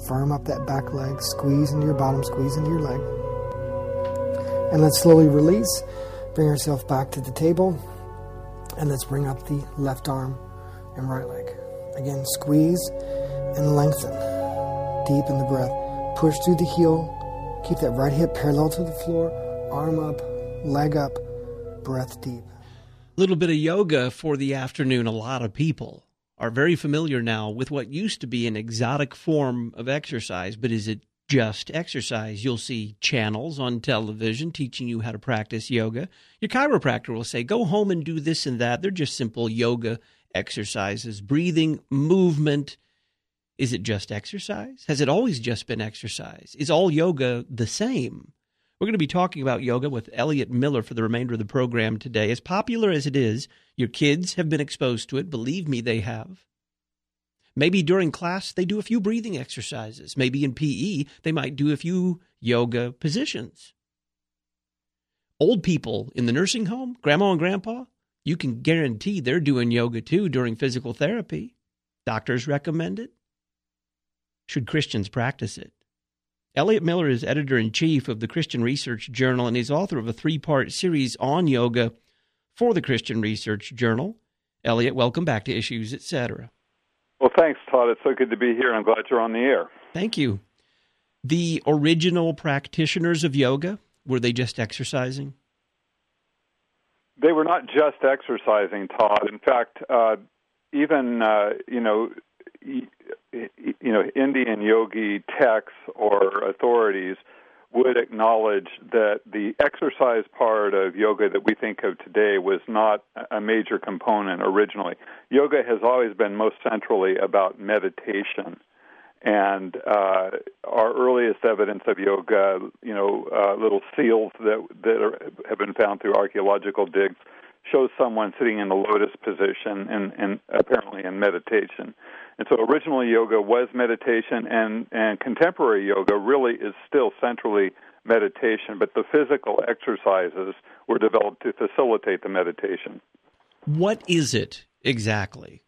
firm up that back leg, squeeze into your bottom, squeeze into your leg. And let's slowly release. Bring yourself back to the table. And let's bring up the left arm and right leg. Again, squeeze and lengthen. Deep in the breath. Push through the heel. Keep that right hip parallel to the floor. Arm up, leg up, breath deep. A little bit of yoga for the afternoon. A lot of people are very familiar now with what used to be an exotic form of exercise, but is it just exercise? You'll see channels on television teaching you how to practice yoga. Your chiropractor will say, go home and do this and that. They're just simple yoga exercises. Breathing, movement. Is it just exercise? Has it always just been exercise? Is all yoga the same? We're going to be talking about yoga with Elliot Miller for the remainder of the program today. As popular as it is, your kids have been exposed to it. Believe me, they have. Maybe during class, they do a few breathing exercises. Maybe in PE, they might do a few yoga positions. Old people in the nursing home, grandma and grandpa, you can guarantee they're doing yoga too during physical therapy. Doctors recommend it. Should Christians practice it? Elliot Miller is editor-in-chief of the Christian Research Journal, and he's author of a 3-part series on yoga for the Christian Research Journal. Elliot, welcome back to Issues, Etc. Well, thanks, Todd. It's so good to be here. I'm glad you're on the air. Thank you. The original practitioners of yoga, were they just exercising? They were not just exercising, Todd. In fact, even Indian yogi texts or authorities would acknowledge that the exercise part of yoga that we think of today was not a major component originally. Yoga has always been most centrally about meditation. And our earliest evidence of yoga, little seals that have been found through archaeological digs, shows someone sitting in the lotus position and apparently in meditation. And so original yoga was meditation, and contemporary yoga really is still centrally meditation, but the physical exercises were developed to facilitate the meditation. What is it exactly?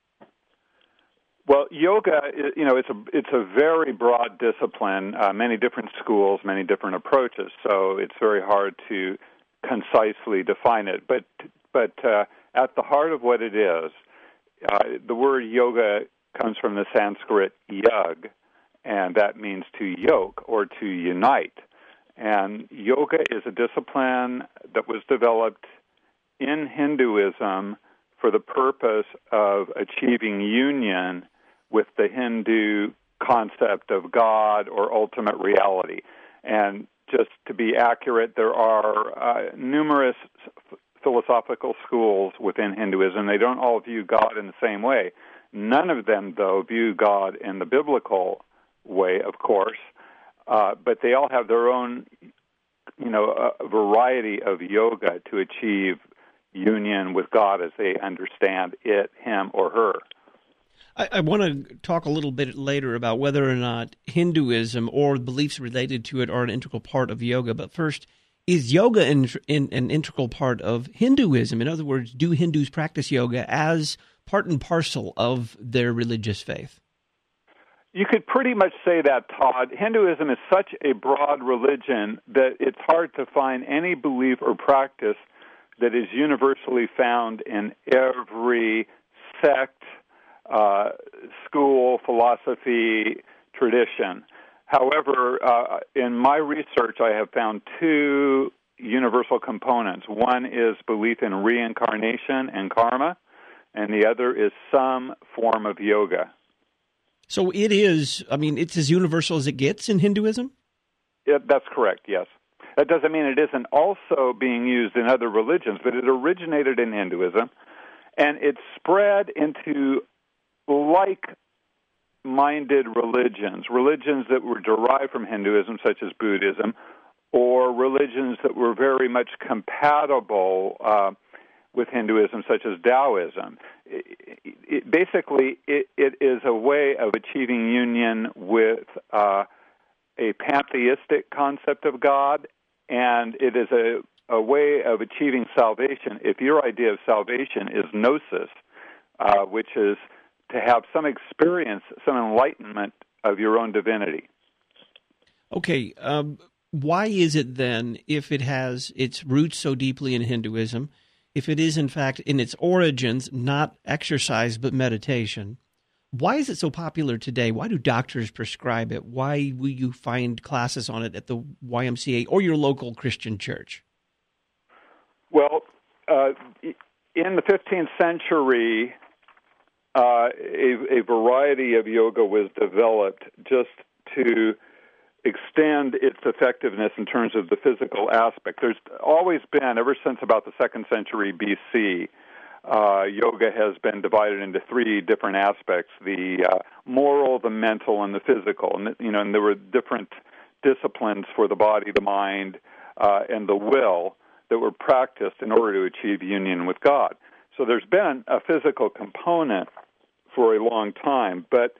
Well, yoga, it's a very broad discipline, many different schools, many different approaches, so it's very hard to concisely define it. But at the heart of what it is, the word yoga comes from the Sanskrit yug, and that means to yoke or to unite. And yoga is a discipline that was developed in Hinduism for the purpose of achieving union with the Hindu concept of God or ultimate reality. And just to be accurate, there are numerous philosophical schools within Hinduism. They don't all view God in the same way. None of them, though, view God in the biblical way, of course, but they all have their own, a variety of yoga to achieve union with God as they understand it, him, or her. I want to talk a little bit later about whether or not Hinduism or beliefs related to it are an integral part of yoga. But first, is yoga an integral part of Hinduism? In other words, do Hindus practice yoga as part and parcel of their religious faith? You could pretty much say that, Todd. Hinduism is such a broad religion that it's hard to find any belief or practice that is universally found in every sect, school, philosophy, tradition. However, in my research, I have found two universal components. One is belief in reincarnation and karma, and the other is some form of yoga. So it is, it's as universal as it gets in Hinduism? That's correct, yes. That doesn't mean it isn't also being used in other religions, but it originated in Hinduism, and it spread into like-minded religions that were derived from Hinduism, such as Buddhism, or religions that were very much compatible with Hinduism, such as Taoism. Basically, it is a way of achieving union with a pantheistic concept of God, and it is a way of achieving salvation. If your idea of salvation is gnosis, which is to have some experience, some enlightenment of your own divinity. Okay, why is it then, if it has its roots so deeply in Hinduism, if it is in fact in its origins not exercise but meditation, why is it so popular today? Why do doctors prescribe it? Why will you find classes on it at the YMCA or your local Christian church? Well, in the 15th century, a variety of yoga was developed just to extend its effectiveness in terms of the physical aspect. There's always been, ever since about the 2nd century BC, yoga has been divided into 3 different aspects: the moral, the mental, and the physical. And and there were different disciplines for the body, the mind, and the will that were practiced in order to achieve union with God. So there's been a physical component for a long time, but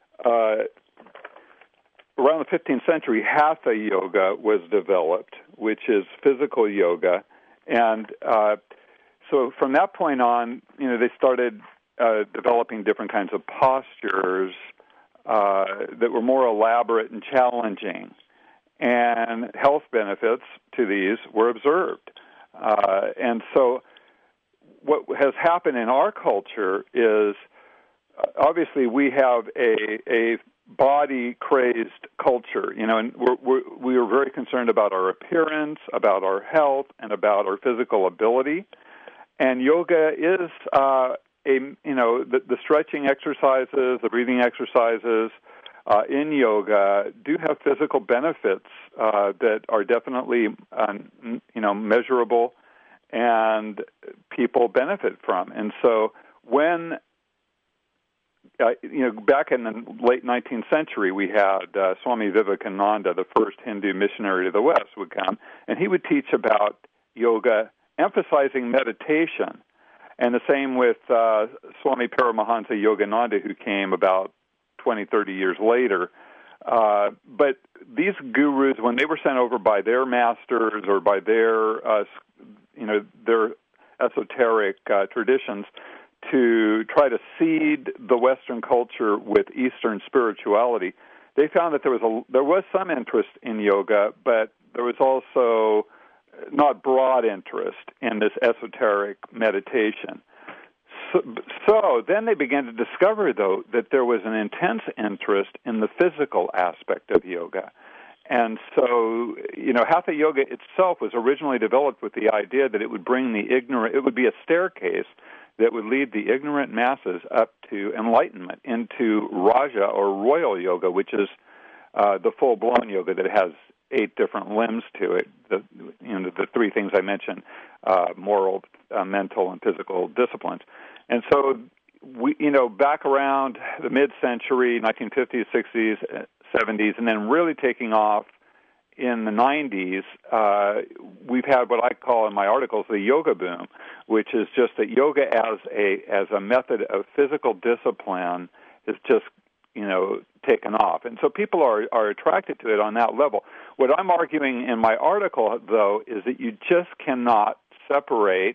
around the 15th century, Hatha yoga was developed, which is physical yoga, and so from that point on, they started developing different kinds of postures that were more elaborate and challenging, and health benefits to these were observed. And so what has happened in our culture is, obviously, we have a body-crazed culture, and we are very concerned about our appearance, about our health, and about our physical ability. And yoga is the stretching exercises, the breathing exercises in yoga do have physical benefits that are definitely measurable and people benefit from. And so when back in the late 19th century, we had Swami Vivekananda, the first Hindu missionary to the West, would come, and he would teach about yoga, emphasizing meditation. And the same with Swami Paramahansa Yogananda, who came about 20, 30 years later. But these gurus, when they were sent over by their masters or by their esoteric traditions, to try to seed the Western culture with Eastern spirituality, they found that there was some interest in yoga, but there was also not broad interest in this esoteric meditation. So then they began to discover, though, that there was an intense interest in the physical aspect of yoga. And so, Hatha yoga itself was originally developed with the idea that it would bring the ignorant, it would be a staircase that would lead the ignorant masses up to enlightenment, into Raja or royal yoga, which is the full-blown yoga that has 8 different limbs to it. The 3 things I mentioned: moral, mental, and physical disciplines. And so, we, back around the mid-century, 1950s, 60s, 70s, and then really taking off in the 90s, we've had what I call in my articles the yoga boom, which is just that yoga as a method of physical discipline is just taken off. And so people are attracted to it on that level. What I'm arguing in my article, though, is that you just cannot separate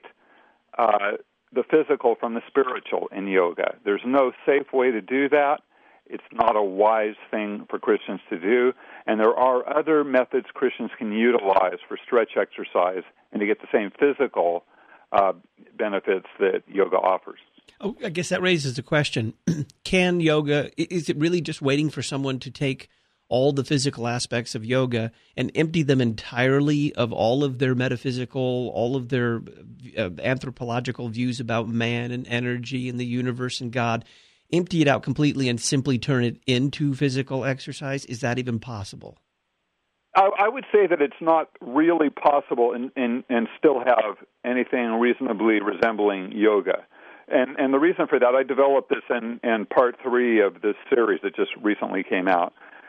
the physical from the spiritual in yoga. There's no safe way to do that. It's not a wise thing for Christians to do. And there are other methods Christians can utilize for stretch exercise and to get the same physical benefits that yoga offers. Oh, I guess that raises the question, can yoga, is it really just waiting for someone to take all the physical aspects of yoga and empty them entirely of all of their metaphysical, all of their anthropological views about man and energy and the universe and God, empty it out completely and simply turn it into physical exercise? Is that even possible? I would say that it's not really possible and still have anything reasonably resembling yoga. And the reason for that, I developed this in part 3 of this series that just recently came out.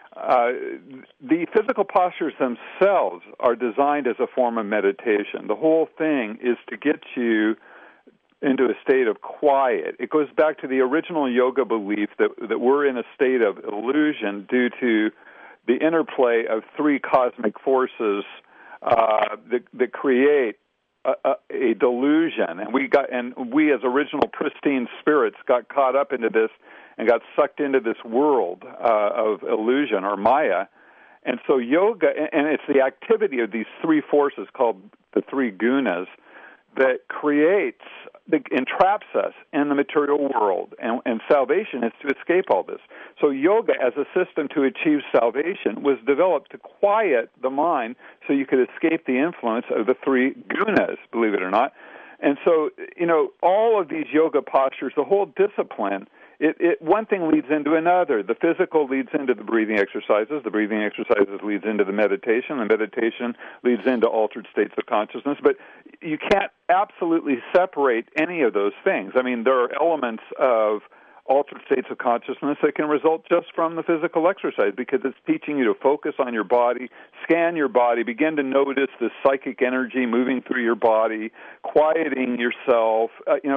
The physical postures themselves are designed as a form of meditation. The whole thing is to get you into a state of quiet. It goes back to the original yoga belief that we're in a state of illusion due to the interplay of 3 cosmic forces that create a delusion, and we as original pristine spirits got caught up into this and got sucked into this world of illusion or Maya. And so yoga, and it's the activity of these three forces called the three gunas that entraps us in the material world. And salvation is to escape all this. So yoga as a system to achieve salvation was developed to quiet the mind so you could escape the influence of the three gunas, believe it or not. And so, all of these yoga postures, the whole discipline, one thing leads into another. The physical leads into the breathing exercises. The breathing exercises leads into the meditation. The meditation leads into altered states of consciousness. But you can't absolutely separate any of those things. I mean, there are elements of altered states of consciousness that can result just from the physical exercise because it's teaching you to focus on your body, scan your body, begin to notice the psychic energy moving through your body, quieting yourself.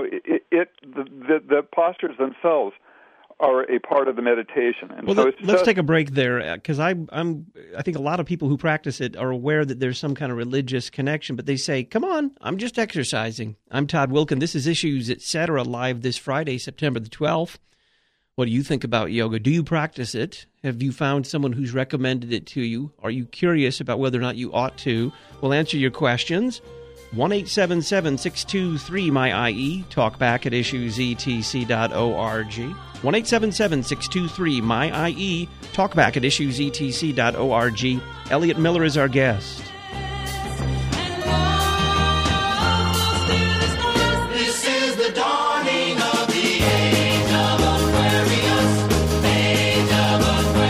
The postures themselves are a part of the meditation. And well, let's take a break there because I think a lot of people who practice it are aware that there's some kind of religious connection, but they say, come on, I'm just exercising. I'm Todd Wilken. This is Issues, Etc. live this Friday, September the 12th. What do you think about yoga? Do you practice it? Have you found someone who's recommended it to you? Are you curious about whether or not you ought to? We'll answer your questions. 1-877-623-MY-IE. Talk back at issuesetc.org. 1-877-623-MY-IE. Talk back at issuesetc.org. Elliot Miller is our guest. This is the dawning of the age of Aquarius. Age of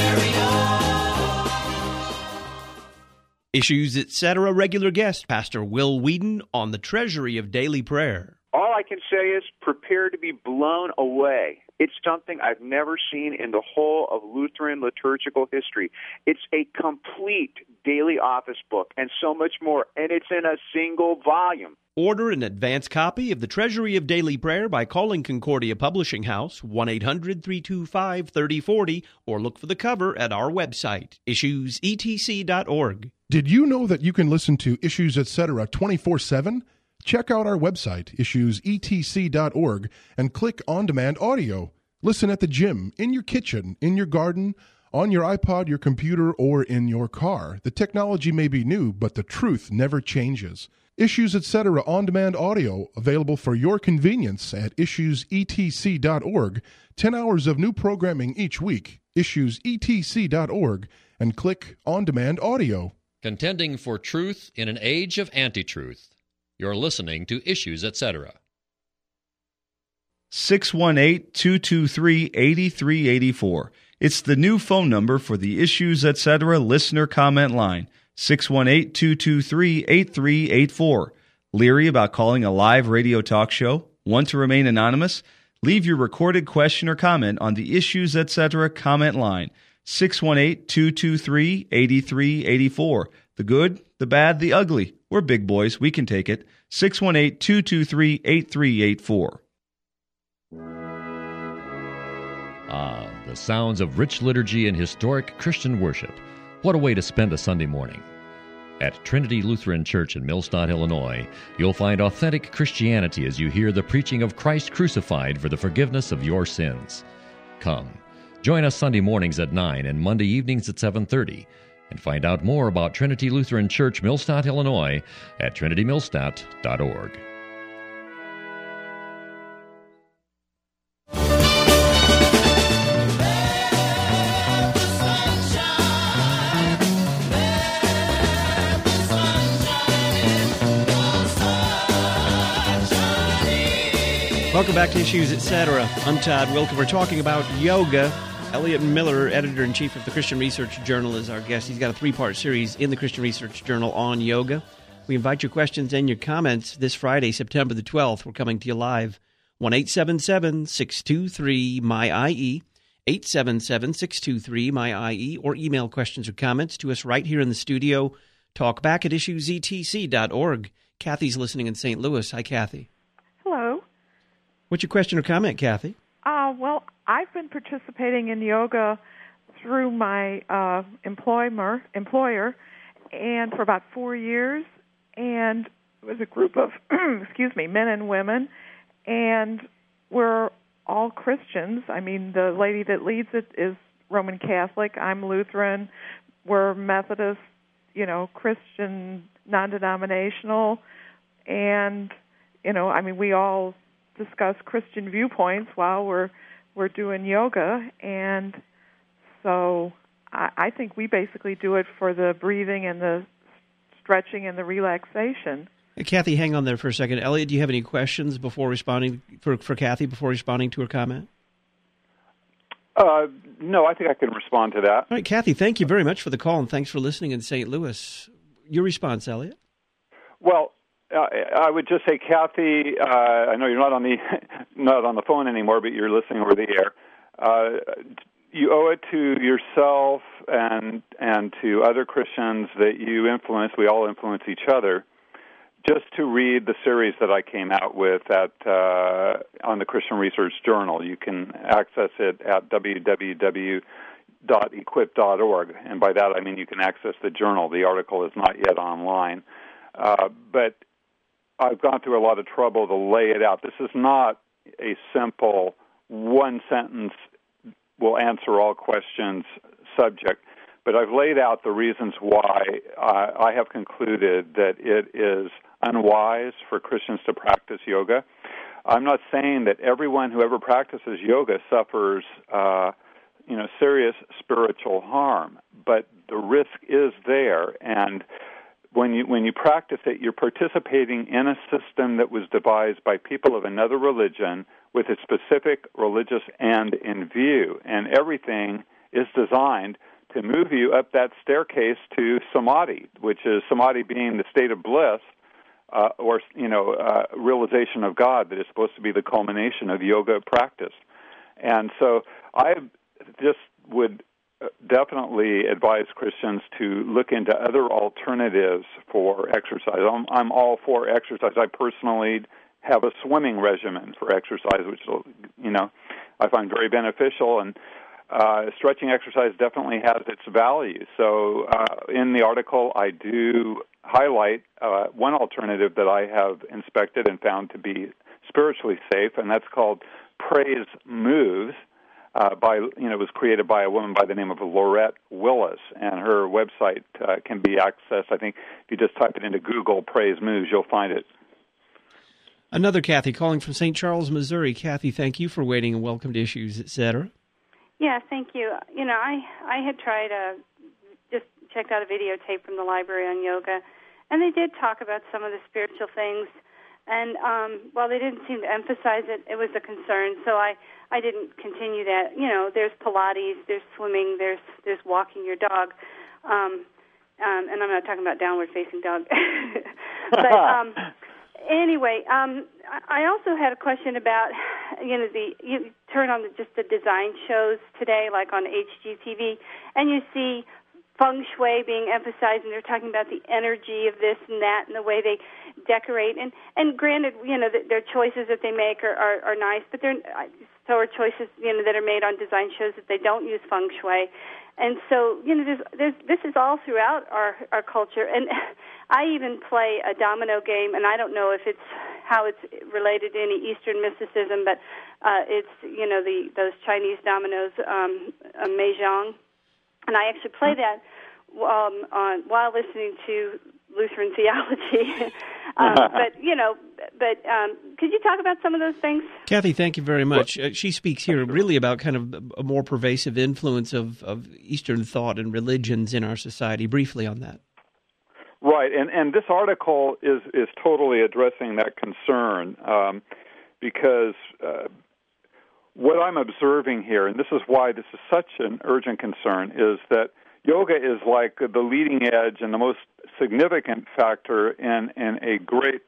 Aquarius. Issues, Etc. regular guest, Pastor Will Whedon on the Treasury of Daily Prayer. All I can say is prepare to be blown away. It's something I've never seen in the whole of Lutheran liturgical history. It's a complete daily office book and so much more, and it's in a single volume. Order an advance copy of the Treasury of Daily Prayer by calling Concordia Publishing House, 1-800-325-3040, or look for the cover at our website, issuesetc.org. Did you know that you can listen to Issues, Etc. 24/7? Check out our website, issuesetc.org, and click On Demand Audio. Listen at the gym, in your kitchen, in your garden, on your iPod, your computer, or in your car. The technology may be new, but the truth never changes. Issues, Etc. On Demand Audio, available for your convenience at issuesetc.org. 10 hours of new programming each week. Issuesetc.org, and click On Demand Audio. Contending for truth in an age of anti-truth. You're listening to Issues, Etc. 618-223-8384. It's the new phone number for the Issues, Etc. listener comment line. 618-223-8384. Leery about calling a live radio talk show? Want to remain anonymous? Leave your recorded question or comment on the Issues, Etc. comment line. 618-223-8384. The good, the bad, the ugly. We're big boys. We can take it. 618-223-8384. Ah, the sounds of rich liturgy and historic Christian worship. What a way to spend a Sunday morning. At Trinity Lutheran Church in Millstadt, Illinois, you'll find authentic Christianity as you hear the preaching of Christ crucified for the forgiveness of your sins. Come, join us Sunday mornings at 9 and Monday evenings at 7:30. And find out more about Trinity Lutheran Church, Millstadt, Illinois, at trinitymillstadt.org. Welcome back to Issues, Etc. I'm Todd Wilken. We're talking about yoga. Elliot Miller, editor-in-chief of the Christian Research Journal, is our guest. He's got a 3-part series in the Christian Research Journal on yoga. We invite your questions and your comments this Friday, September the 12th. We're coming to you live. 1-877-623-MY-IE, 877-623-MY-IE, or email questions or comments to us right here in the studio. Talk back at issuesetc.org. Kathy's listening in St. Louis. Hi, Kathy. Hello. What's your question or comment, Kathy? Well, I've been participating in yoga through my employer, and for about 4 years. And was a group of men and women, and we're all Christians. I mean, the lady that leads it is Roman Catholic. I'm Lutheran. We're Methodist, Christian, non-denominational, and we all discuss Christian viewpoints while we're doing yoga, and so I think we basically do it for the breathing and the stretching and the relaxation. Hey, Kathy, hang on there for a second. Elliot, do you have any questions before responding for Kathy before responding to her comment? No, I think I can respond to that. All right, Kathy, thank you very much for the call, and thanks for listening in St. Louis. Your response, Elliot? Well, I would just say, Kathy, I know you're not on the phone anymore, but you're listening over the air. You owe it to yourself and to other Christians that you influence. We all influence each other. Just to read the series that I came out with on the Christian Research Journal. You can access it at www.equip.org, and by that I mean you can access the journal. The article is not yet online, but I've gone through a lot of trouble to lay it out. This is not a simple one-sentence will answer all questions subject, but I've laid out the reasons why I have concluded that it is unwise for Christians to practice yoga. I'm not saying that everyone who ever practices yoga suffers, serious spiritual harm, but the risk is there. And when you practice it, you're participating in a system that was devised by people of another religion with a specific religious end in view, and everything is designed to move you up that staircase to samadhi, which is samadhi being the state of bliss, realization of God that is supposed to be the culmination of yoga practice. And so I just would definitely advise Christians to look into other alternatives for exercise. I'm all for exercise. I personally have a swimming regimen for exercise, which I find very beneficial, and stretching exercise definitely has its value. So in the article, I do highlight one alternative that I have inspected and found to be spiritually safe, and that's called Praise Moves. It was created by a woman by the name of Laurette Willis, and her website can be accessed. I think if you just type it into Google, Praise Moves, you'll find it. Another Kathy calling from St. Charles, Missouri. Kathy, thank you for waiting, and welcome to Issues, etc. Yeah, thank you. I had tried just checked out a videotape from the library on yoga, and they did talk about some of the spiritual things. And while they didn't seem to emphasize it, it was a concern. So I didn't continue that. There's Pilates, there's swimming, there's walking your dog, and I'm not talking about downward facing dog. But anyway, I also had a question about you turn on just the design shows today, like on HGTV, and you see feng shui being emphasized, and they're talking about the energy of this and that and the way they decorate. And granted, their choices that they make are nice, but so are choices that are made on design shows that they don't use feng shui. And so this is all throughout our culture. And I even play a domino game, and I don't know if how it's related to any Eastern mysticism, but it's those Chinese dominoes, mahjong. And I actually play that while listening to Lutheran theology. But could you talk about some of those things? Kathy, thank you very much. She speaks here really about kind of a more pervasive influence of Eastern thought and religions in our society. Briefly on that. Right, and this article is totally addressing that concern because what I'm observing here, and this is why this is such an urgent concern, is that yoga is like the leading edge and the most significant factor in a great,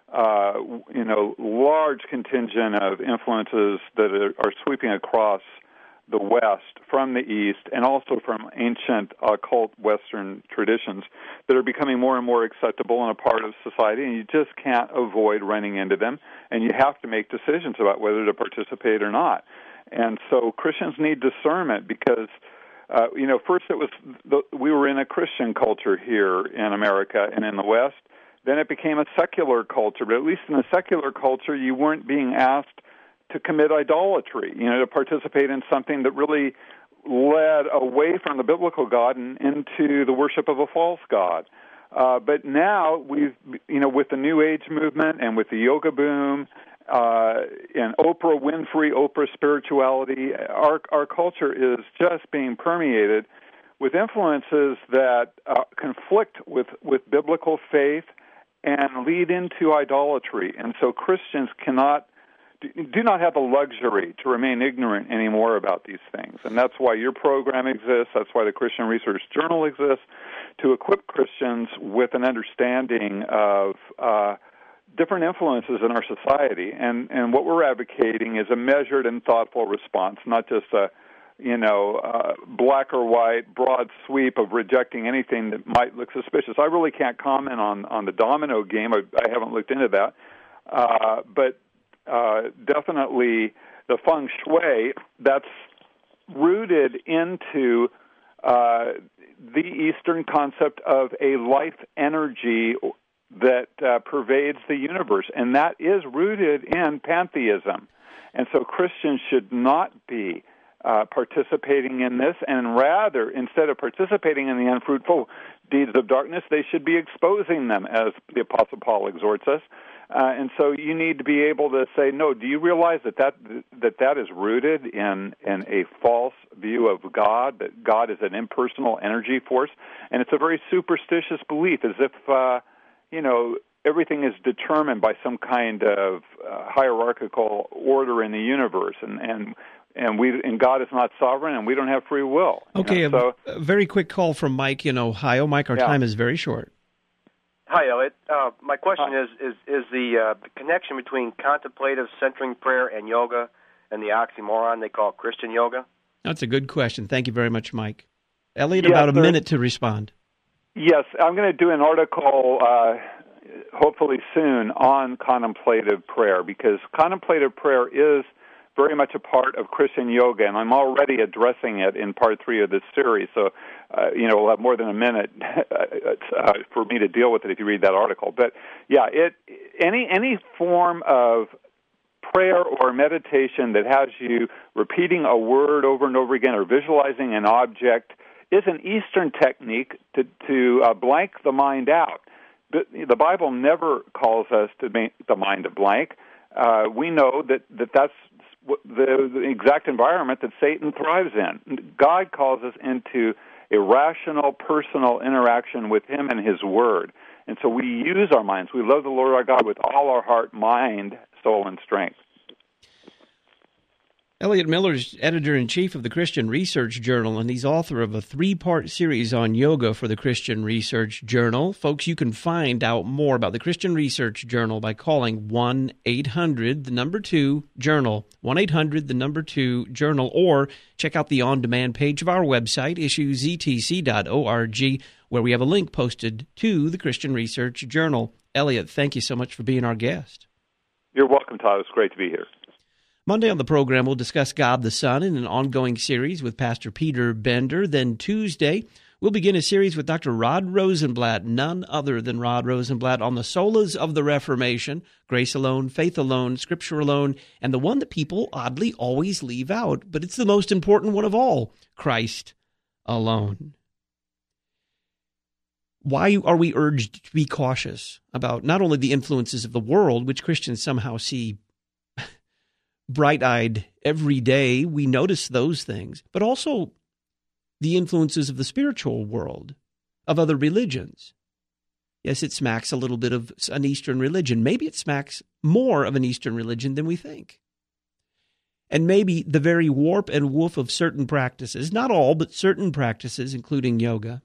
large contingent of influences that are sweeping across the West from the East and also from ancient occult Western traditions that are becoming more and more acceptable and a part of society, and you just can't avoid running into them, and you have to make decisions about whether to participate or not. And so Christians need discernment because, first we were in a Christian culture here in America and in the West. Then it became a secular culture, but at least in a secular culture, you weren't being asked to commit idolatry, to participate in something that really led away from the biblical God and into the worship of a false God. But now with the New Age movement and with the yoga boom and Oprah Winfrey, Oprah spirituality, our culture is just being permeated with influences that conflict with biblical faith and lead into idolatry. And so Christians do not have the luxury to remain ignorant anymore about these things. And that's why your program exists. That's why the Christian Research Journal exists, to equip Christians with an understanding of different influences in our society. And what we're advocating is a measured and thoughtful response, not just a black or white, broad sweep of rejecting anything that might look suspicious. I really can't comment on the domino game. I haven't looked into that. But definitely the feng shui, that's rooted into the Eastern concept of a life energy that pervades the universe, and that is rooted in pantheism. And so Christians should not be participating in this, and rather, instead of participating in the unfruitful deeds of darkness, they should be exposing them, as the Apostle Paul exhorts us. And so you need to be able to say, no, do you realize that is rooted in a false view of God, that God is an impersonal energy force? And it's a very superstitious belief, as if, everything is determined by some kind of hierarchical order in the universe, and God is not sovereign, and we don't have free will. Okay, a very quick call from Mike in Ohio. Mike, our time is very short. Hi, Elliot. My question is the connection between contemplative centering prayer and yoga and the oxymoron they call Christian yoga? That's a good question. Thank you very much, Mike. Elliot, about a minute to respond. Yes, I'm going to do an article hopefully soon on contemplative prayer, because contemplative prayer is very much a part of Christian yoga, and I'm already addressing it in part 3 of this series. So, we'll have more than a minute for me to deal with it if you read that article. But yeah, any form of prayer or meditation that has you repeating a word over and over again or visualizing an object is an Eastern technique to blank the mind out. The Bible never calls us to make the mind a blank. We know that's the exact environment that Satan thrives in. God calls us into a rational, personal interaction with Him and His Word. And so we use our minds. We love the Lord our God with all our heart, mind, soul, and strength. Elliot Miller's editor-in-chief of the Christian Research Journal, and he's author of a 3-part series on yoga for the Christian Research Journal. Folks, you can find out more about the Christian Research Journal by calling 1-800-2-JOURNAL, 1-800-2-JOURNAL, or check out the on-demand page of our website, issuesetc.org, where we have a link posted to the Christian Research Journal. Elliot, thank you so much for being our guest. You're welcome, Todd. It's great to be here. Monday on the program, we'll discuss God the Son in an ongoing series with Pastor Peter Bender. Then Tuesday, we'll begin a series with Dr. Rod Rosenblatt, none other than Rod Rosenblatt, on the solas of the Reformation, grace alone, faith alone, Scripture alone, and the one that people oddly always leave out, but it's the most important one of all, Christ alone. Why are we urged to be cautious about not only the influences of the world, which Christians somehow see bright-eyed every day, we notice those things, but also the influences of the spiritual world, of other religions? Yes, it smacks a little bit of an Eastern religion. Maybe it smacks more of an Eastern religion than we think. And maybe the very warp and woof of certain practices, not all, but certain practices, including yoga,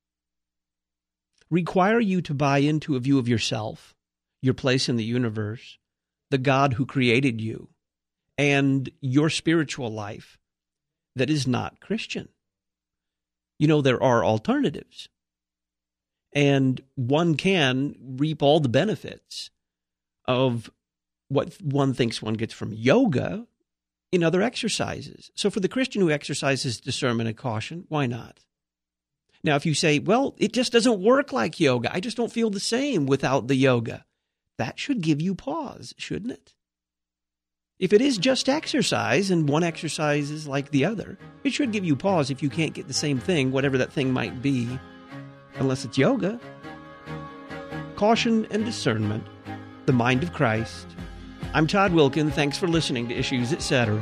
require you to buy into a view of yourself, your place in the universe, the God who created you, and your spiritual life that is not Christian. There are alternatives, and one can reap all the benefits of what one thinks one gets from yoga in other exercises. So for the Christian who exercises discernment and caution, why not? Now, if you say, well, it just doesn't work like yoga, I just don't feel the same without the yoga, that should give you pause, shouldn't it? If it is just exercise and one exercise is like the other, it should give you pause if you can't get the same thing, whatever that thing might be, unless it's yoga. Caution and discernment, the mind of Christ. I'm Todd Wilkin. Thanks for listening to Issues, Etc.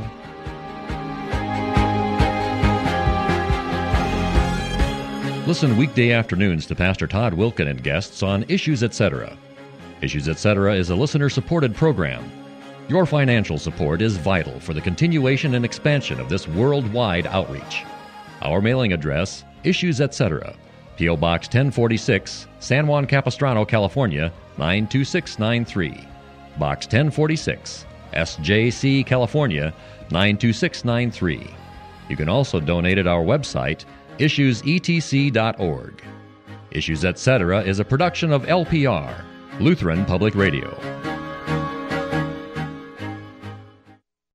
Listen weekday afternoons to Pastor Todd Wilkin and guests on Issues, Etc. Issues, Etc. is a listener-supported program. Your financial support is vital for the continuation and expansion of this worldwide outreach. Our mailing address, Issues, Etc., P.O. Box 1046, San Juan Capistrano, California, 92693. Box 1046, SJC, California, 92693. You can also donate at our website, issuesetc.org. Issues, Etc. is a production of LPR, Lutheran Public Radio.